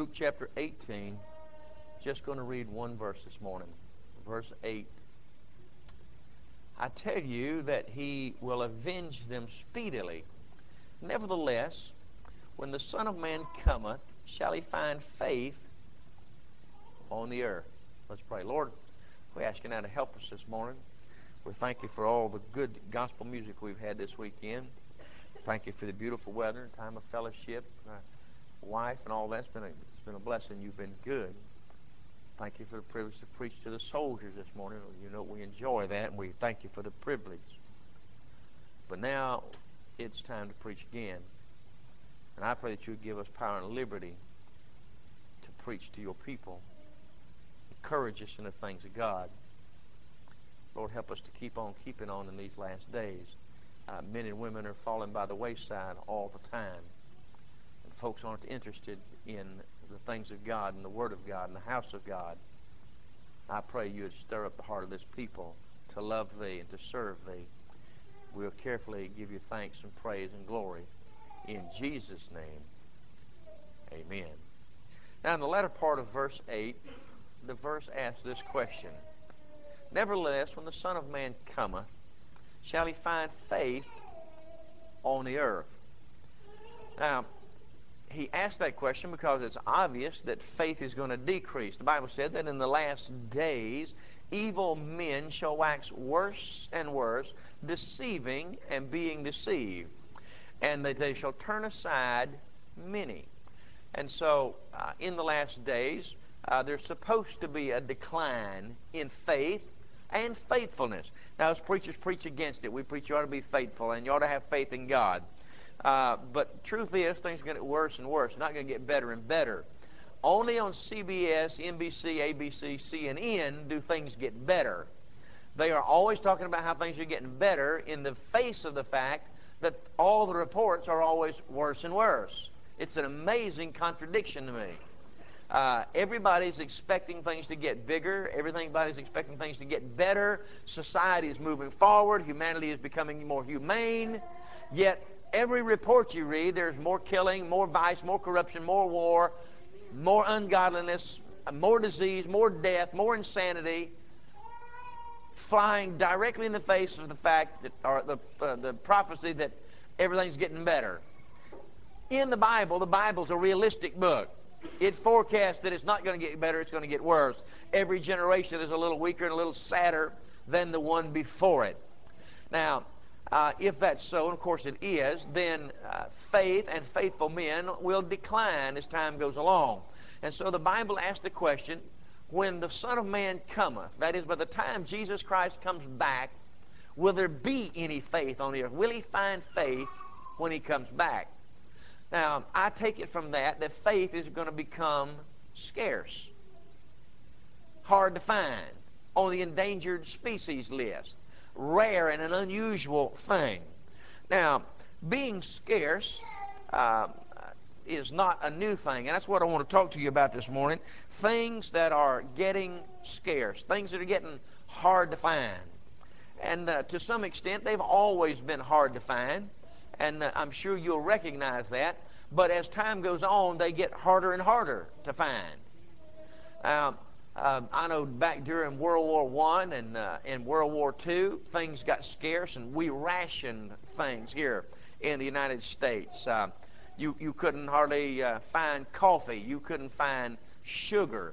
Luke chapter 18. Just going to read one verse this morning. Verse 8. I tell you that he will avenge them speedily. Nevertheless, when the Son of Man cometh, shall he find faith on the earth? Let's pray. Lord, we ask you now to help us this morning. We thank you for all the good gospel music we've had this weekend. Thank you for the beautiful weather, time of fellowship, wife, and all that. It's been a blessing. You've been good. Thank you for the privilege to preach to the soldiers this morning. You know we enjoy that, and we thank you for the privilege. But now it's time to preach again. And I pray that you would give us power and liberty to preach to your people. Encourage us in the things of God. Lord, help us to keep on keeping on in these last days. Men and women are falling by the wayside all the time. And folks aren't interested in the things of God and the Word of God and the house of God. I pray you would stir up the heart of this people to love thee and to serve thee. We'll carefully give you thanks and praise and glory. In Jesus' name, amen. Now in the latter part of verse 8, the verse asks this question. Nevertheless, when the Son of Man cometh, shall he find faith on the earth? Now, he asked that question because it's obvious that faith is going to decrease. The Bible said that in the last days, evil men shall wax worse and worse, deceiving and being deceived, and that they shall turn aside many. And so, in the last days, there's supposed to be a decline in faith and faithfulness. Now, as preachers preach against it. We preach you ought to be faithful and you ought to have faith in God. But truth is, things are going to get worse and worse. They're not going to get better and better. Only on CBS, NBC, ABC, CNN do things get better. They are always talking about how things are getting better in the face of the fact that all the reports are always worse and worse. It's an amazing contradiction to me. Everybody's expecting things to get bigger. Everybody's expecting things to get better. Society is moving forward. Humanity is becoming more humane. Yet, every report you read, there's more killing, more vice, more corruption, more war, more ungodliness, more disease, more death, more insanity, flying directly in the face of the fact that, or the prophecy that everything's getting better. In the Bible's a realistic book. It forecasts that it's not going to get better, it's going to get worse. Every generation is a little weaker and a little sadder than the one before it. Now, if that's so, and of course it is, then faith and faithful men will decline as time goes along. And so the Bible asks the question, when the Son of Man cometh, that is, by the time Jesus Christ comes back, will there be any faith on the earth? Will he find faith when he comes back? Now, I take it from that faith is going to become scarce, hard to find, on the endangered species list, rare and an unusual thing. Now, being scarce is not a new thing, and that's what I want to talk to you about this morning. Things that are getting scarce, things that are getting hard to find. And to some extent, they've always been hard to find. And I'm sure you'll recognize that. But as time goes on, they get harder and harder to find. I know back during World War I and World War II, things got scarce, and we rationed things here in the United States. You couldn't hardly find coffee. You couldn't find sugar.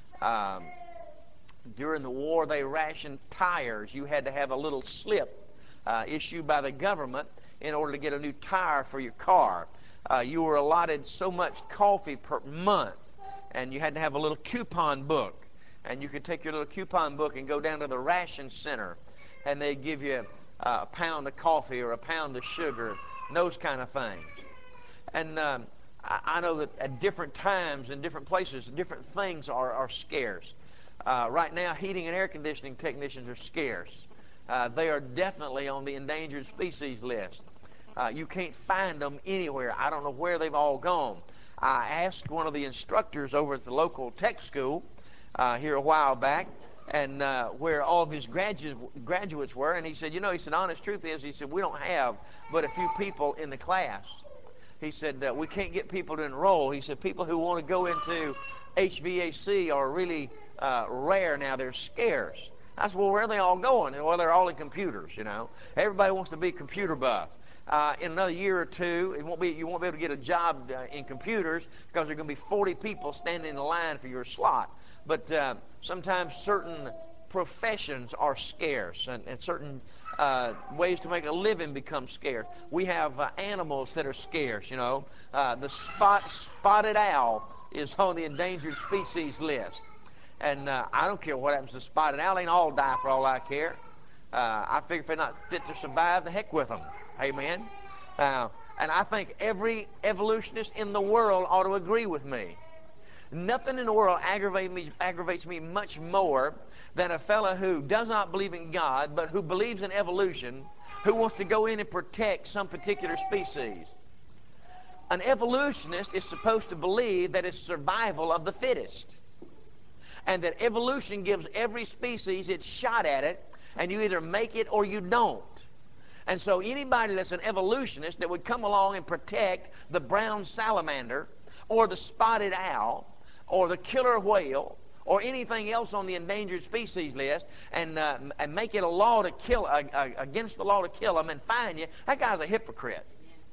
During the war, they rationed tires. You had to have a little slip issued by the government in order to get a new tire for your car. You were allotted so much coffee per month, and you had to have a little coupon book. And you could take your little coupon book and go down to the ration center, and they'd give you a pound of coffee or a pound of sugar, those kind of things. And I know that at different times in different places, different things are scarce. Right now, heating and air conditioning technicians are scarce. They are definitely on the endangered species list. You can't find them anywhere. I don't know where they've all gone. I asked one of the instructors over at the local tech school here a while back, and where all of his graduates were, and he said, honest truth is, he said, we don't have but a few people in the class. he said, we can't get people to enroll. He said, people who want to go into HVAC are really rare now. They're scarce. I said, well, where are they all going? Well, they're all in computers, you know. Everybody wants to be computer buff. In another year or two, you won't be able to get a job in computers because there are going to be 40 people standing in the line for your slot. But sometimes certain professions are scarce, and certain ways to make a living become scarce. We have animals that are scarce, you know. The spotted owl is on the endangered species list. And I don't care what happens to spotted owl. They ain't all die for all I care. I figure if they're not fit to survive, the heck with them. Amen. And I think every evolutionist in the world ought to agree with me. Nothing in the world aggravates me much more than a fellow who does not believe in God, but who believes in evolution, who wants to go in and protect some particular species. An evolutionist is supposed to believe that it's survival of the fittest, and that evolution gives every species its shot at it, and you either make it or you don't. And so anybody that's an evolutionist that would come along and protect the brown salamander or the spotted owl or the killer whale or anything else on the endangered species list and make it a law to kill, against the law to kill them and fine you, that guy's a hypocrite.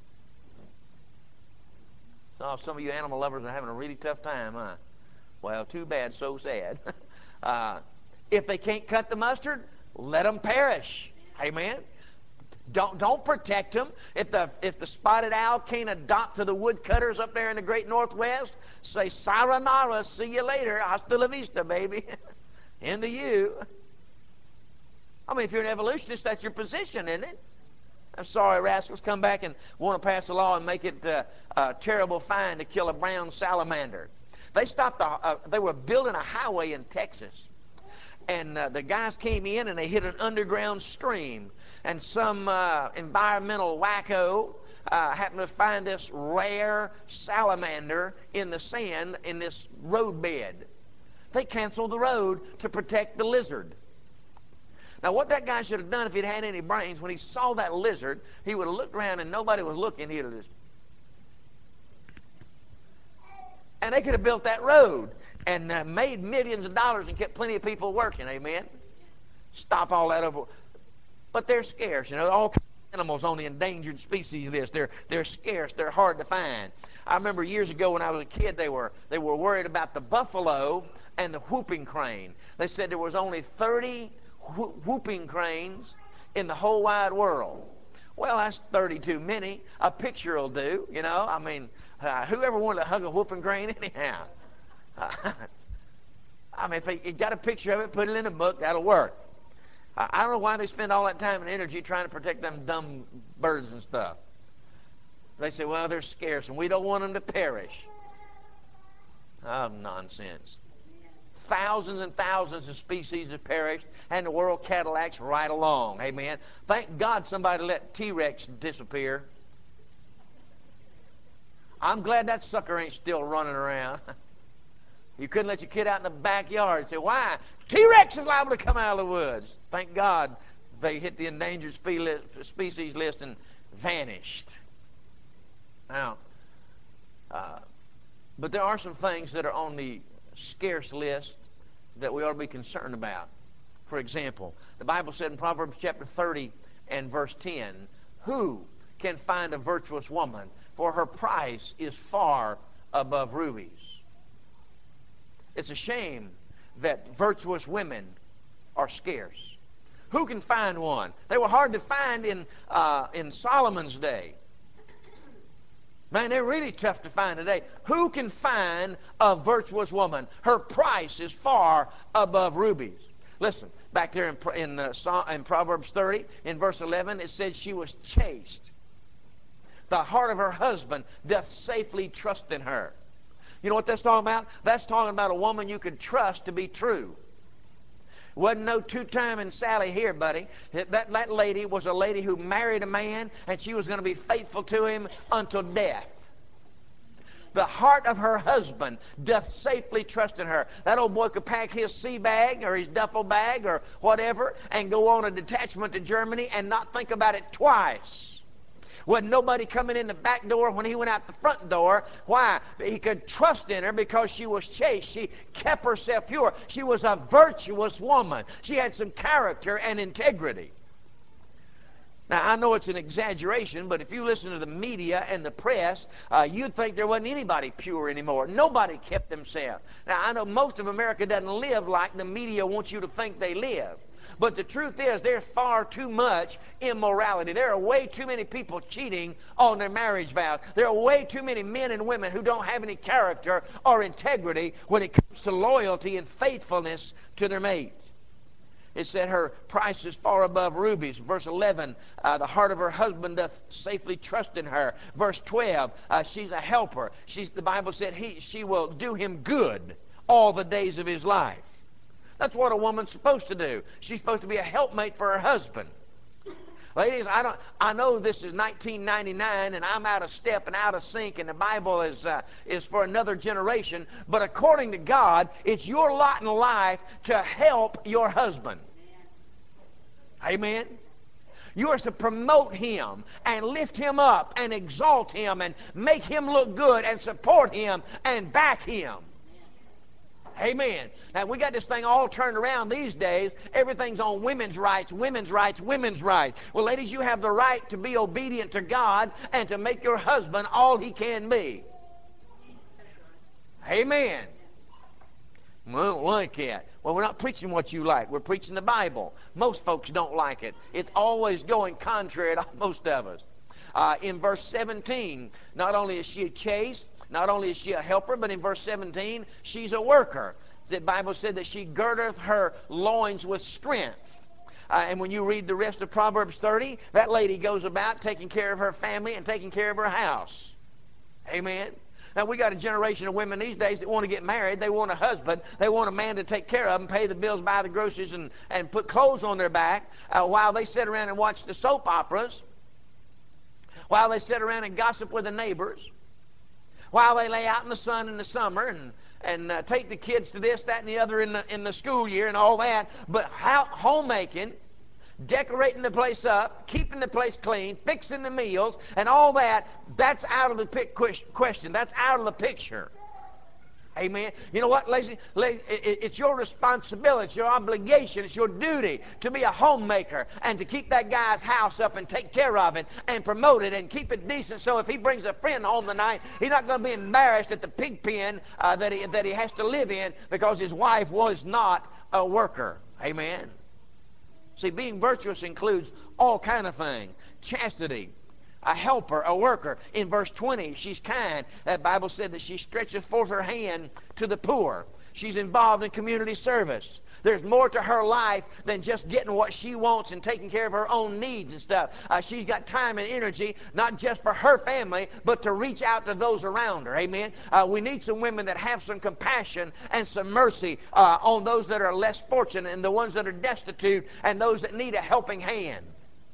So some of you animal lovers are having a really tough time, huh? Well, too bad, so sad. If they can't cut the mustard, let them perish. Amen. Don't protect them. If the spotted owl can't adopt to the woodcutters up there in the great Northwest, say sayonara, see you later, hasta la vista, baby. Into you. I mean, if you're an evolutionist, that's your position, isn't it? I'm sorry, rascals come back and want to pass a law and make it a terrible fine to kill a brown salamander. They were building a highway in Texas. And the guys came in and they hit an underground stream. And some environmental wacko happened to find this rare salamander in the sand in this roadbed. They canceled the road to protect the lizard. Now, what that guy should have done if he'd had any brains, when he saw that lizard, he would have looked around and nobody was looking. He'd have just... And they could have built that road and made millions of dollars and kept plenty of people working. Amen. Stop all that over. But they're scarce. You know, all kinds of animals on the endangered species list. They're scarce. They're hard to find. I remember years ago when I was a kid, they were worried about the buffalo and the whooping crane. They said there was only 30 whooping cranes in the whole wide world. Well, that's 30 too many. A picture will do. You know, I mean, whoever wanted to hug a whooping crane anyhow? I mean, if you got a picture of it, put it in a book, that'll work. I don't know why they spend all that time and energy trying to protect them dumb birds and stuff. They say, well, they're scarce and we don't want them to perish. Oh, nonsense. Thousands and thousands of species have perished, and the world Cadillacs right along. Amen. Thank God somebody let T-Rex disappear. I'm glad that sucker ain't still running around. You couldn't let your kid out in the backyard and say, why? T-Rex is liable to come out of the woods. Thank God they hit the endangered species list and vanished. Now, but there are some things that are on the scarce list that we ought to be concerned about. For example, the Bible said in Proverbs chapter 30 and verse 10, who can find a virtuous woman? For her price is far above rubies. It's a shame that virtuous women are scarce. Who can find one? They were hard to find in Solomon's day. Man, they're really tough to find today. Who can find a virtuous woman? Her price is far above rubies. Listen, back there in Proverbs 30, in verse 11, it says she was chaste. The heart of her husband doth safely trust in her. You know what that's talking about? That's talking about a woman you could trust to be true. Wasn't no two-timing Sally here, buddy. That lady was a lady who married a man, and she was going to be faithful to him until death. The heart of her husband doth safely trust in her. That old boy could pack his sea bag or his duffel bag or whatever and go on a detachment to Germany and not think about it twice. Wasn't nobody coming in the back door when he went out the front door. Why? He could trust in her because she was chaste. She kept herself pure. She was a virtuous woman. She had some character and integrity. Now, I know it's an exaggeration, but if you listen to the media and the press, you'd think there wasn't anybody pure anymore. Nobody kept themselves. Now, I know most of America doesn't live like the media wants you to think they live. But the truth is, there's far too much immorality. There are way too many people cheating on their marriage vows. There are way too many men and women who don't have any character or integrity when it comes to loyalty and faithfulness to their mate. It said her price is far above rubies. Verse 11, the heart of her husband doth safely trust in her. Verse 12, she's a helper. The Bible said she will do him good all the days of his life. That's what a woman's supposed to do. She's supposed to be a helpmate for her husband. Ladies, I know this is 1999 and I'm out of step and out of sync, and the Bible is for another generation. But according to God, it's your lot in life to help your husband. Amen. You are to promote him and lift him up and exalt him and make him look good and support him and back him. Amen. Now, we got this thing all turned around these days. Everything's on women's rights, women's rights, women's rights. Well, ladies, you have the right to be obedient to God and to make your husband all he can be. Amen. Well, like it. Well, we're not preaching what you like. We're preaching the Bible. Most folks don't like it. It's always going contrary to most of us. In verse 17, not only is she chaste, not only is she a helper, but in verse 17, she's a worker. The Bible said that she girdeth her loins with strength. And when you read the rest of Proverbs 30, that lady goes about taking care of her family and taking care of her house. Amen. Now, we got a generation of women these days that want to get married. They want a husband. They want a man to take care of them, pay the bills, buy the groceries, and put clothes on their back while they sit around and watch the soap operas, while they sit around and gossip with the neighbors, while they lay out in the sun in the summer and take the kids to this, that, and the other in the school year and all that. But homemaking, decorating the place up, keeping the place clean, fixing the meals, and all that, that's out of the question. That's out of the picture. Amen. You know what, ladies? It's your responsibility, it's your obligation, it's your duty to be a homemaker and to keep that guy's house up and take care of it and promote it and keep it decent, so if he brings a friend home tonight, he's not going to be embarrassed at the pig pen that he has to live in because his wife was not a worker. Amen. See, being virtuous includes all kind of things. Chastity, a helper, a worker. In verse 20, she's kind. That Bible said that she stretches forth her hand to the poor. She's involved in community service. There's more to her life than just getting what she wants and taking care of her own needs and stuff. She's got time and energy, not just for her family, but to reach out to those around her. Amen. We need some women that have some compassion and some mercy on those that are less fortunate and the ones that are destitute and those that need a helping hand.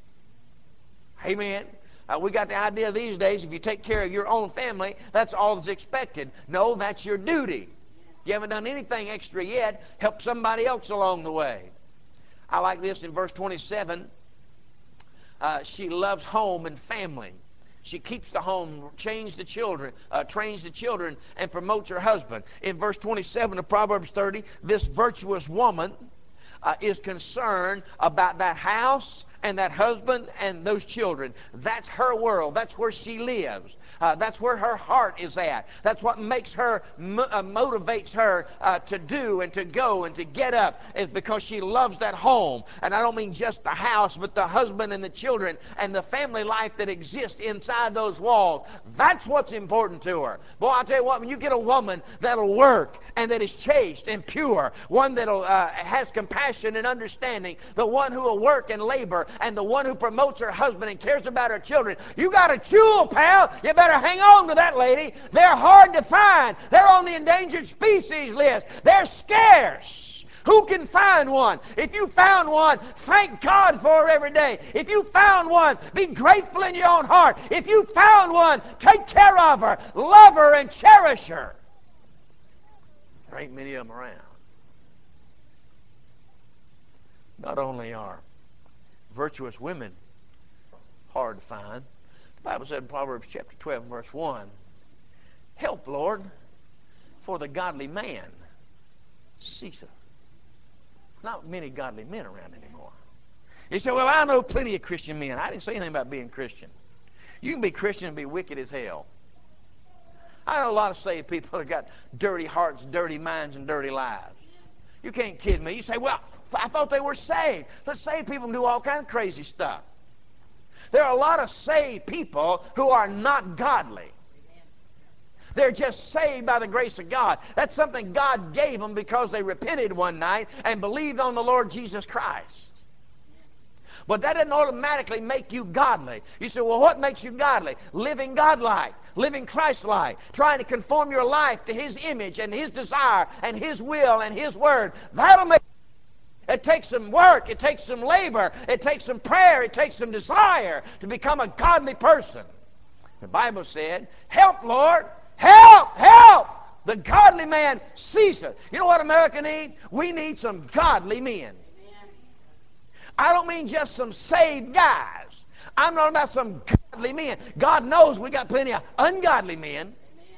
Amen. We got the idea these days, if you take care of your own family, that's all that's expected. No, that's your duty. You haven't done anything extra yet. Help somebody else along the way. I like this in verse 27. She loves home and family. She keeps the home, trains the children, and promotes her husband. In verse 27 of Proverbs 30, this virtuous woman is concerned about that house and that husband and those children. That's her world. That's where she lives. That's where her heart is at. That's what makes her, motivates her to do and to go and to get up, is because she loves that home. And I don't mean just the house, but the husband and the children and the family life that exists inside those walls. That's what's important to her. Boy, I'll tell you what, when you get a woman that'll work and that is chaste and pure, one that'll has compassion and understanding, the one who will work and labor, and the one who promotes her husband and cares about her children, you got a jewel, pal. You better hang on to that lady. They're hard to find. They're on the endangered species list. They're scarce. Who can find one? If you found one, thank God for her every day. If you found one, be grateful in your own heart. If you found one, take care of her, love her, and cherish her. There ain't many of them around. Not only are virtuous women hard to find, the Bible said in Proverbs chapter 12, verse 1, help, Lord, for the godly man ceaseth. Not many godly men around anymore. You say, well, I know plenty of Christian men. I didn't say anything about being Christian. You can be Christian and be wicked as hell. I know a lot of saved people that got dirty hearts, dirty minds, and dirty lives. You can't kid me. You say, well, I thought they were saved. But saved people can do all kinds of crazy stuff. There are a lot of saved people who are not godly. They're just saved by the grace of God. That's something God gave them because they repented one night and believed on the Lord Jesus Christ. But that doesn't automatically make you godly. You say, well, what makes you godly? Living godlike, living Christ-like, trying to conform your life to His image and His desire and His will and His word. That'll make it takes some work, it takes some labor, it takes some prayer, it takes some desire to become a godly person. The Bible said, help, Lord, help, help. The godly man ceaseth. You know what America needs? We need some godly men. I don't mean just some saved guys. I'm not about some godly men. God knows we got plenty of ungodly men.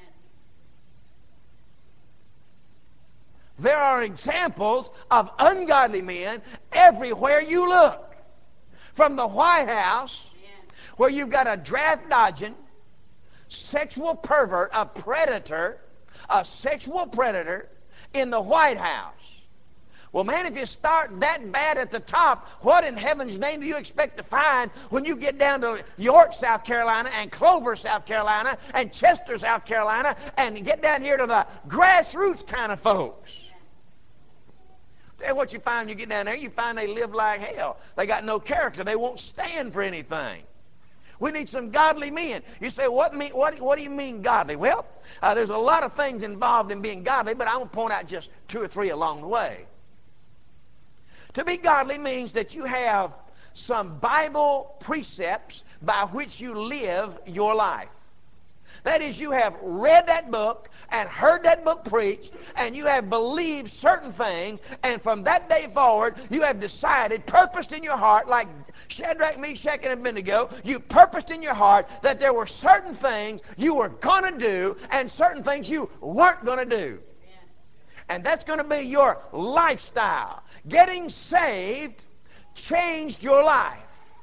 There are examples of ungodly men everywhere you look. From the White House, where you've got a draft-dodging, sexual pervert, a predator, a sexual predator in the White House. Well, man, if you start that bad at the top, what in heaven's name do you expect to find when you get down to York, South Carolina, and Clover, South Carolina, and Chester, South Carolina, and get down here to the grassroots kind of folks? And what you find when you get down there, you find they live like hell. They got no character. They won't stand for anything. We need some godly men. You say, what do you mean godly? Well, there's a lot of things involved in being godly, but I'm going to point out just 2 or 3 along the way. To be godly means that you have some Bible precepts by which you live your life. That is, you have read that book and heard that book preached, and you have believed certain things, and from that day forward, you have decided, purposed in your heart, like Shadrach, Meshach, and Abednego, you purposed in your heart that there were certain things you were going to do and certain things you weren't going to do. And that's going to be your lifestyle. Getting saved changed your life,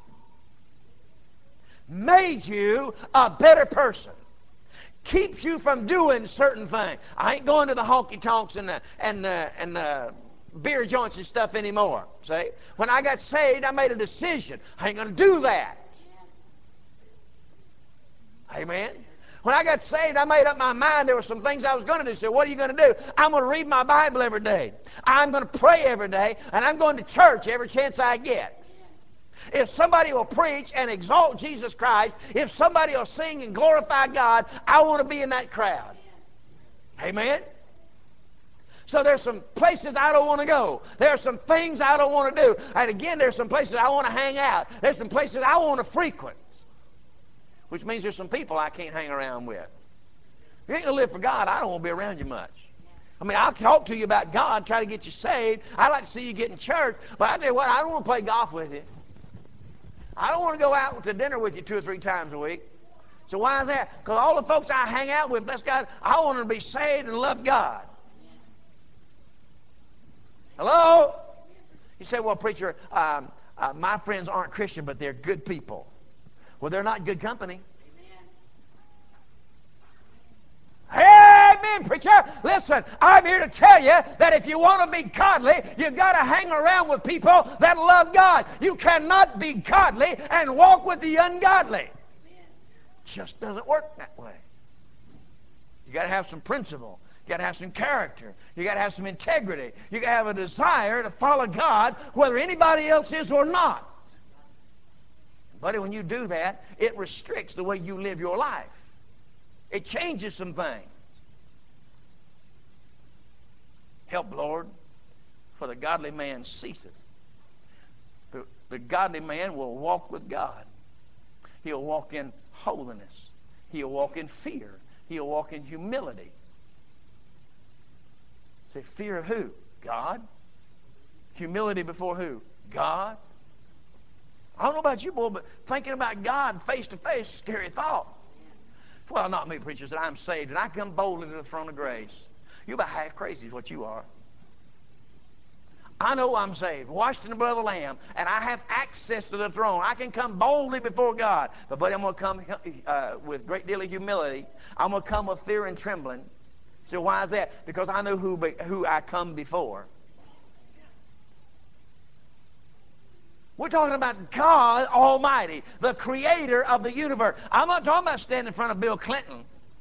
made you a better person, keeps you from doing certain things. I ain't going to the honky-tonks and the beer joints and stuff anymore. See? When I got saved, I made a decision. I ain't going to do that. Amen? When I got saved, I made up my mind there were some things I was going to do. So what are you going to do? I'm going to read my Bible every day. I'm going to pray every day. And I'm going to church every chance I get. If somebody will preach and exalt Jesus Christ, if somebody will sing and glorify God, I want to be in that crowd. Amen? So there's some places I don't want to go. There are some things I don't want to do. And again, there's some places I want to hang out. There's some places I want to frequent. Which means there's some people I can't hang around with. If you ain't going to live for God, I don't want to be around you much. I mean, I'll talk to you about God, try to get you saved. I'd like to see you get in church. But I tell you what, I don't want to play golf with you. I don't want to go out to dinner with you 2 or 3 times a week. So why is that? Because all the folks I hang out with, bless God, I want them to be saved and love God. Hello? You say, well, preacher, my friends aren't Christian, but they're good people. Well, they're not good company. Amen, preacher. Listen, I'm here to tell you that if you want to be godly, you've got to hang around with people that love God. You cannot be godly and walk with the ungodly. It just doesn't work that way. You got to have some principle. You got to have some character. You got to have some integrity. You got to have a desire to follow God, whether anybody else is or not. Buddy, when you do that, it restricts the way you live your life. It changes some things. Help, Lord, for the godly man ceaseth. The godly man will walk with God. He'll walk in holiness. He'll walk in fear. He'll walk in humility. Say, fear of who? God. Humility before who? God. I don't know about you, boy, but thinking about God face to face, scary thought. Well, not me, preacher, that I'm saved, and I come boldly to the throne of grace. You're about half crazy is what you are. I know I'm saved, washed in the blood of the Lamb, and I have access to the throne. I can come boldly before God. But, buddy, I'm going to come with a great deal of humility. I'm going to come with fear and trembling. So why is that? Because I know who I come before. We're talking about God Almighty, the creator of the universe. I'm not talking about standing in front of Bill Clinton.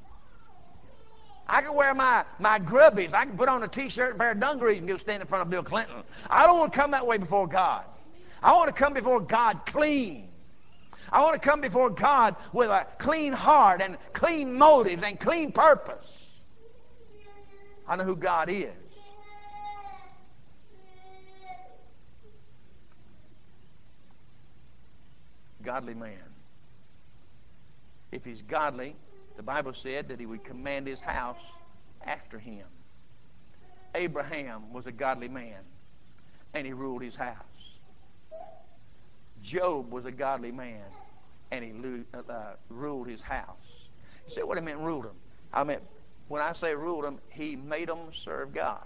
I can wear my grubbies. I can put on a T-shirt and a pair of dungarees and go stand in front of Bill Clinton. I don't want to come that way before God. I want to come before God clean. I want to come before God with a clean heart and clean motives and clean purpose. I know who God is. Godly man. If he's godly, the Bible said that he would command his house after him. Abraham was a godly man, and he ruled his house. Job was a godly man, and he ruled his house. You say, what do you mean ruled him? I mean, when I say ruled him, he made them serve God.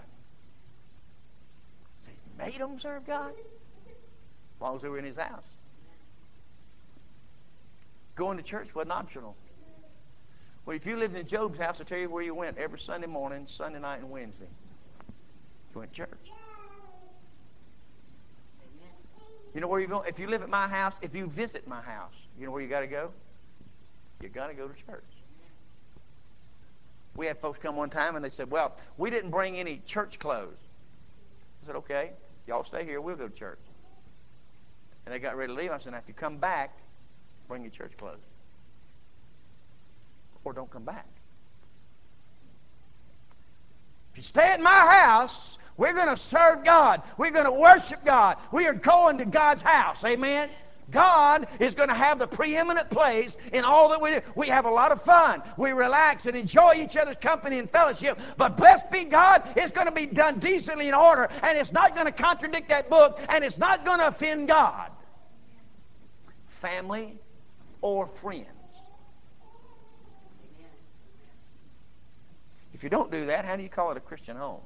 He made them serve God? As long as they were in his house. Going to church wasn't optional. Well, if you lived in Job's house, I'll tell you where you went every Sunday morning, Sunday night, and Wednesday. You went to church. You know where you go? If you live at my house, if you visit my house, you know where you got to go? You got to go to church. We had folks come one time and they said, well, we didn't bring any church clothes. I said, okay, y'all stay here, we'll go to church. And they got ready to leave. I said, now, if you come back, bring your church clothes. Or don't come back. If you stay at my house, we're going to serve God. We're going to worship God. We are going to God's house. Amen? God is going to have the preeminent place in all that we do. We have a lot of fun. We relax and enjoy each other's company and fellowship. But blessed be God, it's going to be done decently in order, and it's not going to contradict that book, and it's not going to offend God. Family or friends. If you don't do that, how do you call it a Christian home?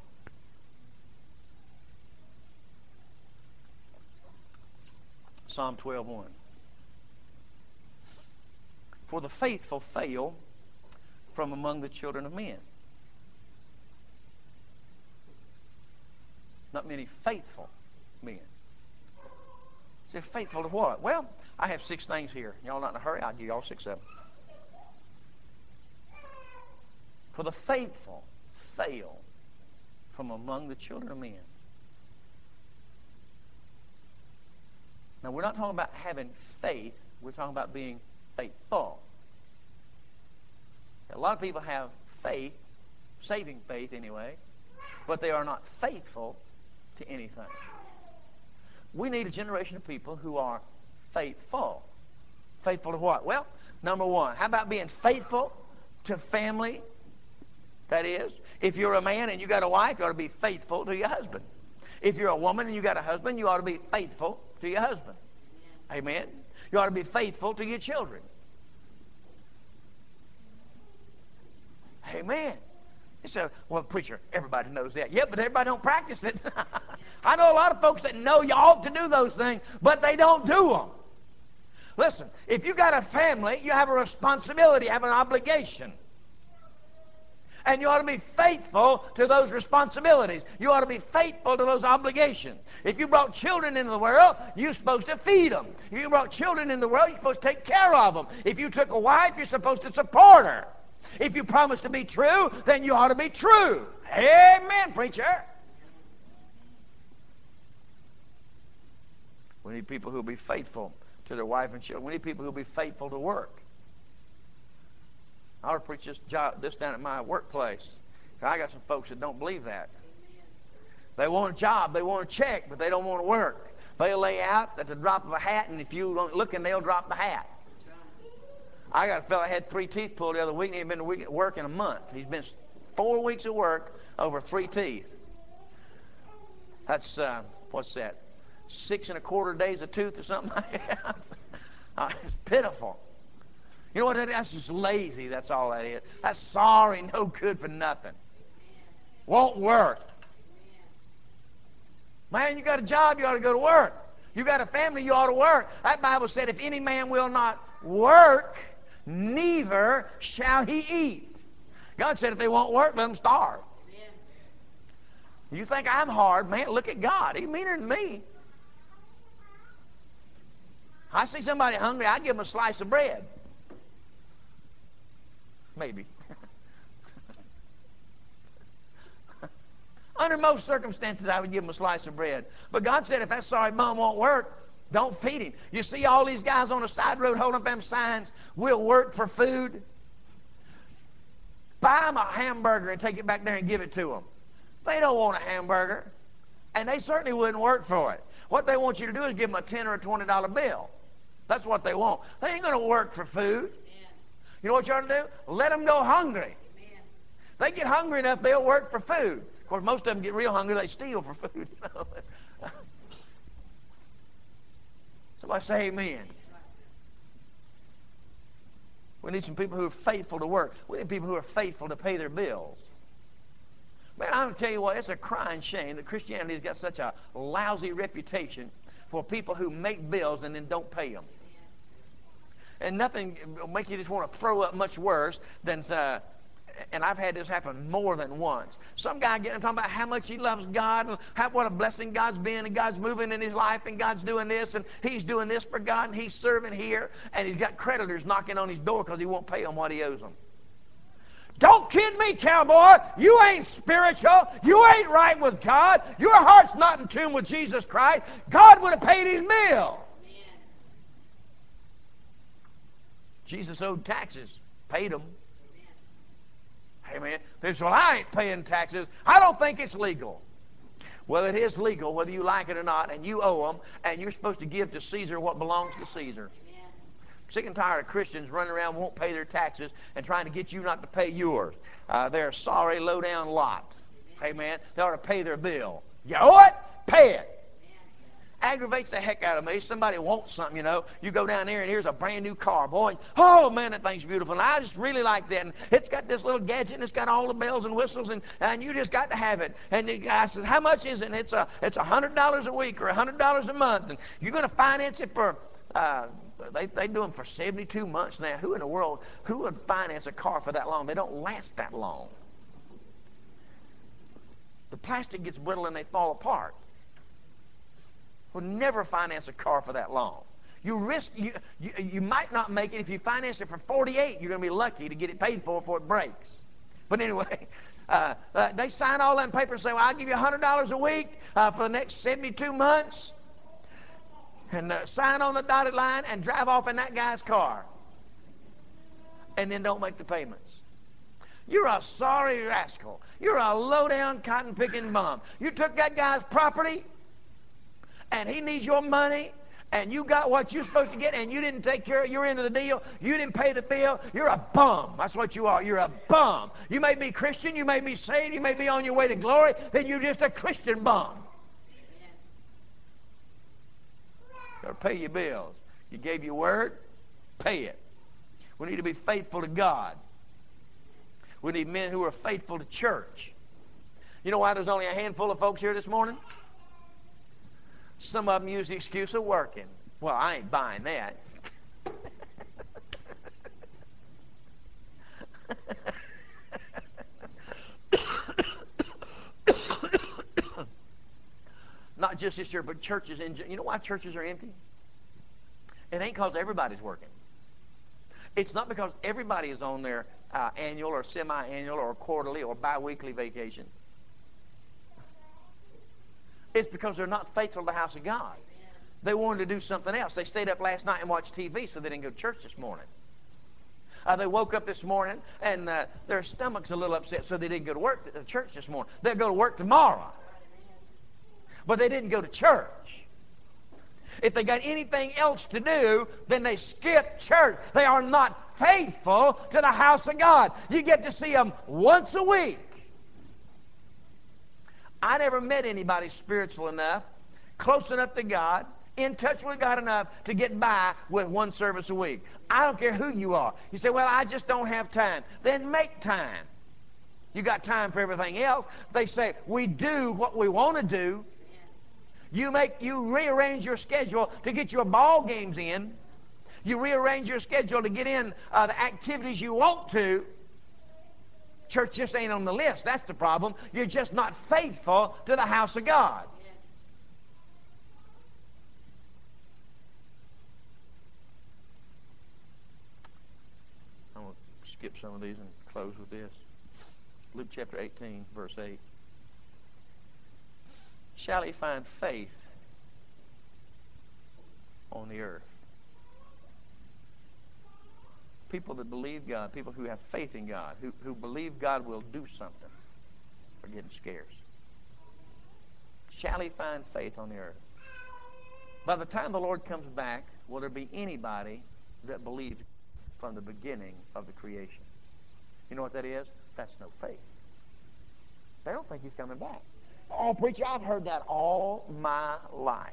Psalm 12:1. For the faithful fail from among the children of men. Not many faithful men. Say, faithful to what? Well, I have 6 things here. Y'all not in a hurry? I'll give y'all 6 of them. For the faithful fail from among the children of men. Now, we're not talking about having faith. We're talking about being faithful. A lot of people have faith, saving faith anyway, but they are not faithful to anything. We need a generation of people who are faithful. Faithful to what? Well, number one, how about being faithful to family? That is, if you're a man and you got a wife, you ought to be faithful to your husband. If you're a woman and you got a husband, you ought to be faithful to your husband. Amen. You ought to be faithful to your children. Amen. You say, well, preacher, everybody knows that. Yeah, but everybody don't practice it. I know a lot of folks that know you ought to do those things, but they don't do them. Listen, if you got a family, you have a responsibility, you have an obligation. And you ought to be faithful to those responsibilities. You ought to be faithful to those obligations. If you brought children into the world, you're supposed to feed them. If you brought children into the world, you're supposed to take care of them. If you took a wife, you're supposed to support her. If you promise to be true, then you ought to be true. Amen, preacher. We need people who will be faithful to their wife and children. We need people who will be faithful to work. I ought to preach this down at my workplace. I got some folks that don't believe that. They want a job, they want a check, but they don't want to work. They'll lay out at the drop of a hat, and if you don't look, they'll drop the hat. I got a fellow that had 3 teeth pulled the other week, and he'd been at work in a month. He's been 4 weeks at work over 3 teeth. That's, what's that? 6 1/4 days a tooth or something like that. It's pitiful. You know what that is? That's just lazy. That's all that is. That's sorry, no good for nothing. Won't work. Man, you got a job, you ought to go to work. You got a family, you ought to work. That Bible said, if any man will not work, neither shall he eat. God said if they won't work, let them starve. You think I'm hard, man, look at God. He's meaner than me. I see somebody hungry, I give them a slice of bread. Maybe. Under most circumstances, I would give him a slice of bread. But God said, if that sorry bum won't work, don't feed him. You see all these guys on the side road holding up them signs, we'll work for food. Buy them a hamburger and take it back there and give it to them. They don't want a hamburger, and they certainly wouldn't work for it. What they want you to do is give them a $10 or a $20 bill. That's what they want. They ain't going to work for food. You know what you ought to do? Let them go hungry. They get hungry enough, they'll work for food. Of course, most of them get real hungry, they steal for food. Somebody say amen. We need some people who are faithful to work. We need people who are faithful to pay their bills. Man, I'm going to tell you what, it's a crying shame that Christianity has got such a lousy reputation for people who make bills and then don't pay them. And nothing will make you just want to throw up much worse than, and I've had this happen more than once. Some guy getting talking about how much he loves God and what a blessing God's been, and God's moving in his life, and God's doing this, and he's doing this for God, and he's serving here, and he's got creditors knocking on his door because he won't pay them what he owes them. Don't kid me, cowboy. You ain't spiritual. You ain't right with God. Your heart's not in tune with Jesus Christ. God would have paid his bill. Jesus owed taxes, paid them. Amen. They say, well, I ain't paying taxes. I don't think it's legal. Well, it is legal, whether you like it or not, and you owe them, and you're supposed to give to Caesar what belongs to Caesar. Sick and tired of Christians running around won't pay their taxes and trying to get you not to pay yours. They're a sorry, low-down lot. Amen. They ought to pay their bill. You owe it? Pay it. Aggravates the heck out of me. Somebody wants something, you know. You go down there and here's a brand new car, boy. Oh, man, that thing's beautiful. And I just really like that. And it's got this little gadget and it's got all the bells and whistles and you just got to have it. And the guy says, how much is it? And it's $100 a week or $100 a month. And you're going to finance it for, they do them for 72 months now. Who in the world, who would finance a car for that long? They don't last that long. The plastic gets brittle and they fall apart. Will never finance a car for that long. You risk, you might not make it. If you finance it for 48, you're going to be lucky to get it paid for before it breaks. But anyway, they sign all that paper and say, well, I'll give you $100 a week for the next 72 months. And sign on the dotted line and drive off in that guy's car. And then don't make the payments. You're a sorry rascal. You're a low-down cotton-picking bum. You took that guy's property, and he needs your money, and you got what you're supposed to get, and you didn't take care of it. You're into the deal. You didn't pay the bill. You're a bum. That's what you are. You're a bum. You may be Christian. You may be saved. You may be on your way to glory. Then you're just a Christian bum. Got to pay your bills. You gave your word, pay it. We need to be faithful to God. We need men who are faithful to church. You know why there's only a handful of folks here this morning? Some of them use the excuse of working. Well, I ain't buying that. Not just this year, but churches in general. You know why churches are empty? It ain't because everybody's working. It's not because everybody is on their annual or semi-annual or quarterly or bi-weekly vacation. It's because they're not faithful to the house of God. They wanted to do something else. They stayed up last night and watched TV, so they didn't go to church this morning. They woke up this morning and their stomach's a little upset, so they didn't go to work to church this morning. They'll go to work tomorrow. But they didn't go to church. If they got anything else to do, then they skip church. They are not faithful to the house of God. You get to see them once a week. I never met anybody spiritual enough close enough to God, in touch with God enough to get by with one service a week. I don't care who you are. You say, well, I just don't have time. Then make time. You got time for everything else. They say, we do what we want to do. You rearrange your schedule to get your ball games in. You rearrange your schedule to get in the activities you want to. Church just ain't on the list. That's the problem. You're just not faithful to the house of God. I'm going to skip some of these and close with this. Luke chapter 18, verse 8. Shall he find faith on the earth? People that believe God, people who have faith in God, who believe God will do something, are getting scarce. Shall he find faith on the earth? By the time the Lord comes back, will there be anybody that believed from the beginning of the creation? You know what that is? That's no faith. They don't think he's coming back. Oh, preacher, I've heard that all my life.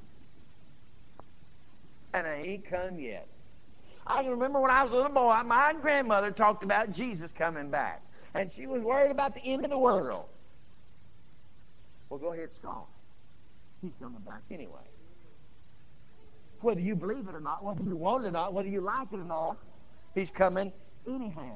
And I ain't come yet. I can remember when I was a little boy, my grandmother talked about Jesus coming back. And she was worried about the end of the world. Well, go ahead, scoff. He's coming back anyway. Whether you believe it or not, whether you want it or not, whether you like it or not, he's coming anyhow.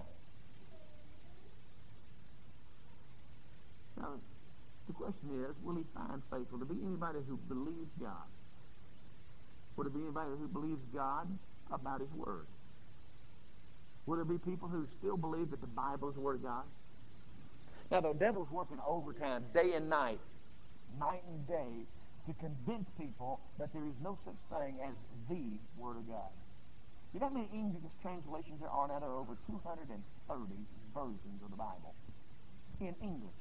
Now, the question is, will he find faith? Will there be anybody who believes God? Will there be anybody who believes God about his word? Will there be people who still believe that the Bible is the word of God? Now, the devil's working overtime, day and night and day, to convince people that there is no such thing as the word of God. You know how many English translations there are now? There are over 230 versions of the Bible in English.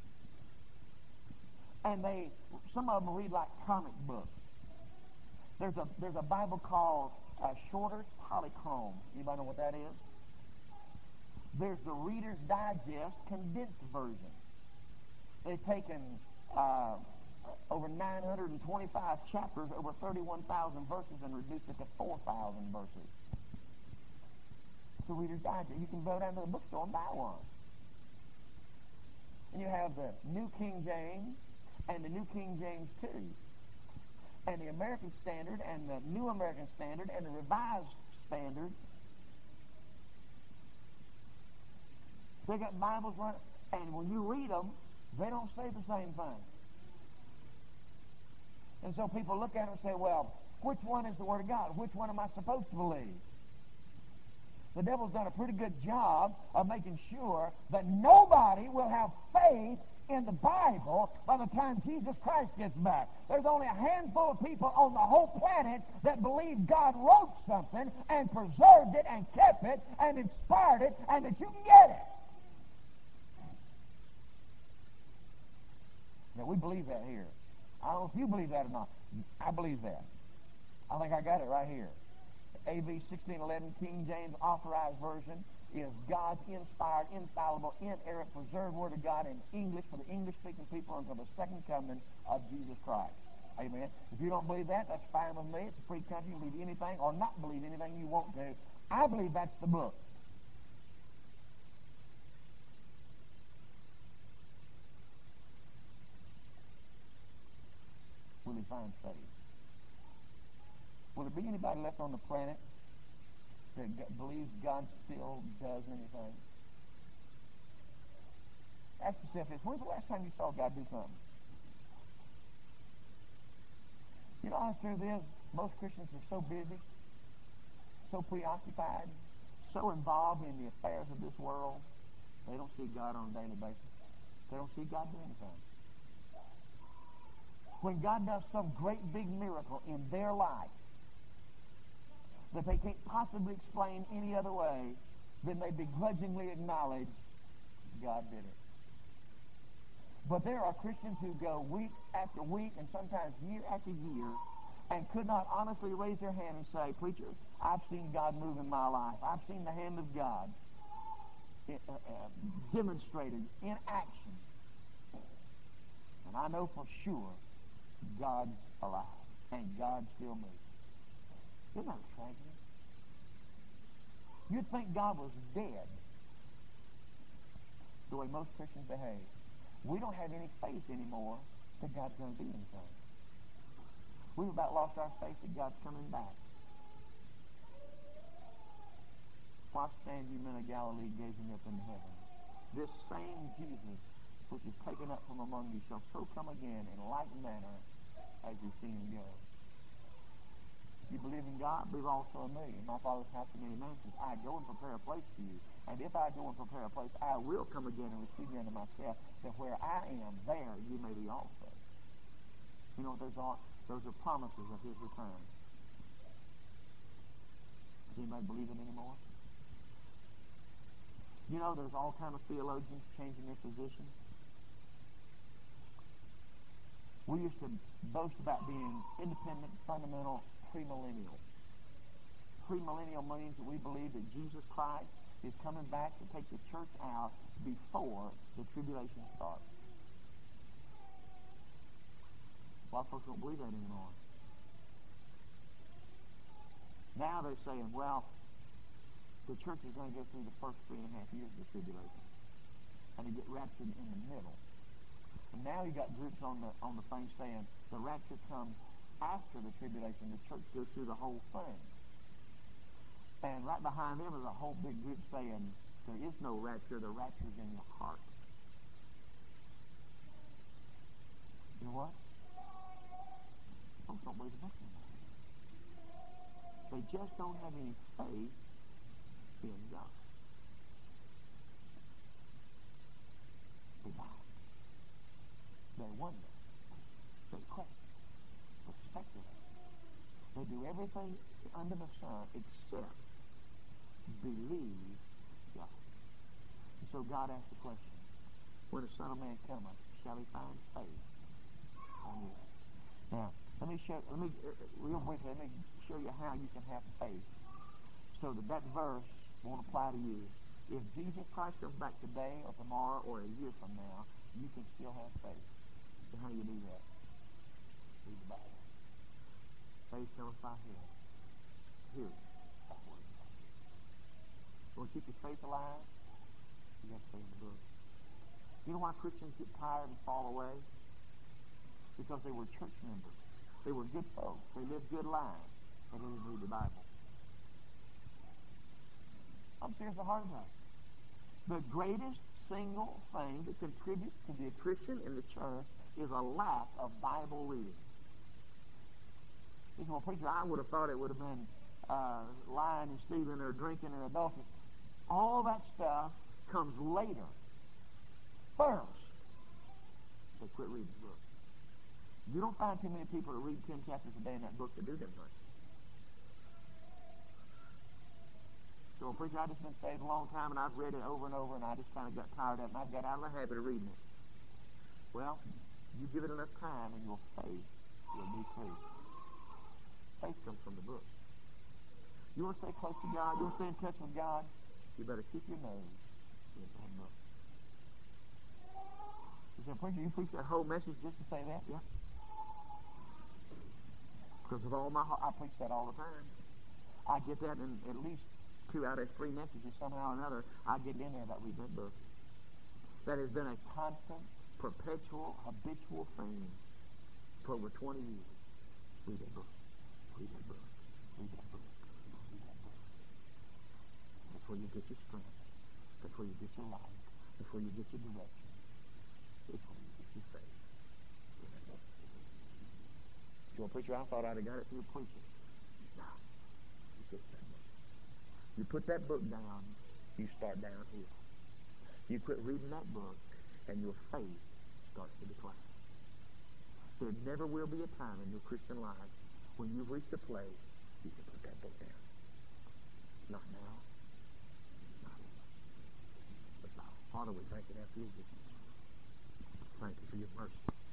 And some of them read like comic books. There's a Bible called Shorter's Polychrome. Anybody know what that is? There's the Reader's Digest condensed version. They've taken over 925 chapters, over 31,000 verses, and reduced it to 4,000 verses. It's the Reader's Digest. You can go down to the bookstore and buy one. And you have the New King James and the New King James II, and the American Standard and the New American Standard and the Revised Standard. They got Bibles running, and when you read them, they don't say the same thing. And so people look at them and say, well, which one is the Word of God? Which one am I supposed to believe? The devil's done a pretty good job of making sure that nobody will have faith in the Bible by the time Jesus Christ gets back. There's only a handful of people on the whole planet that believe God wrote something and preserved it and kept it and inspired it and that you can get it. Now, we believe that here. I don't know if you believe that or not. I believe that. I think I got it right here. A.V. 1611 King James Authorized Version is God's inspired, infallible, inerrant, preserved Word of God in English for the English-speaking people until the second coming of Jesus Christ. Amen. If you don't believe that, that's fine with me. It's a free country. You can believe anything or not believe anything you want to. I believe that's the book. Will he find faith? Will there be anybody left on the planet that believes God still does anything? Ask yourself this. When's the last time you saw God do something? You know how the truth is? Most Christians are so busy, so preoccupied, so involved in the affairs of this world, they don't see God on a daily basis. They don't see God doing anything. When God does some great big miracle in their life that they can't possibly explain any other way, then they begrudgingly acknowledge God did it. But there are Christians who go week after week and sometimes year after year and could not honestly raise their hand and say, preacher, I've seen God move in my life. I've seen the hand of God demonstrated in action. And I know for sure God's alive, and God still moves. Isn't that a tragedy? You'd think God was dead the way most Christians behave. We don't have any faith anymore that God's going to do anything. We've about lost our faith that God's coming back. Why stand you men of Galilee gazing up into heaven? This same Jesus which is taken up from among you shall so come again in like manner as you've seen him go. You believe in God, believe also in me. In my Father's house are many mansions. I go and prepare a place for you. And if I go and prepare a place, I will come again and receive you unto myself, that where I am, there you may be also. You know what those are? Those are promises of his return. Does anybody believe it anymore? You know, there's all kinds of theologians changing their position. We used to boast about being independent, fundamental, premillennial. Premillennial means that we believe that Jesus Christ is coming back to take the church out before the tribulation starts. A lot of folks don't believe that anymore. Now they're saying, well, the church is going to go through the first 3.5 years of the tribulation, and they get raptured in the middle. And now you got groups on the thing saying the rapture comes after the tribulation. The church goes through the whole thing. And right behind them is a whole big group saying there is no rapture. The rapture's in your heart. You know what? Folks don't believe the book anymore. They just don't have any faith in God. They doubt. They wonder. They question. They speculate. They do everything under the sun except believe God. And so God asked the question, when the Son of Man cometh, shall he find faith on the earth? Now, real briefly, let me show you how you can have faith so that verse won't apply to you. If Jesus Christ comes back today or tomorrow or a year from now, you can still have faith. So how do you do that? Read the Bible. Faith comes by hearing. Hearing by the word of God. You want to keep your faith alive? You have to stay in the book. You know why Christians get tired and fall away? Because they were church members. They were good folks. They lived good lives. But they didn't read the Bible. I'm serious the hard way. The greatest single thing that contributes to be a Christian in the church is a lack of Bible reading. You know, preacher, I would have thought it would have been lying and stealing or drinking or adultery. All that stuff comes later. First, they quit reading the book. You don't find too many people that read 10 chapters a day in that book that do them things. So, preacher, I've just been saved a long time, and I've read it over and over, and I just kind of got tired of it, and I've got out of the habit of reading it. Well, you give it enough time, and your faith will be free. Faith comes from the book. You want to stay close to God? You want to stay in touch with God? You better keep your nose in that book. You say, preacher, you preach that whole message just to say that? Yeah. Because with all my heart, I preach that all the time. I get that in at least 2 out of 3 messages somehow or another. I get in there about reading that book. That has been a constant, perpetual, habitual thing for over 20 years. Read that book. Read that book. Read that book. Read that book. That's where you get your strength. That's where you get your life. That's where you get your direction. It's where you get your faith. In that book. So, preacher, I thought I'd have got it through preaching. No. You get that book. You put that book down, you start downhill. You quit reading that book, and your faith starts to decline. There never will be a time in your Christian life when you've reached a place you can put that book down. Not now. Not ever. Let's bow. Father, we thank you now for your goodness. Thank you for your mercy.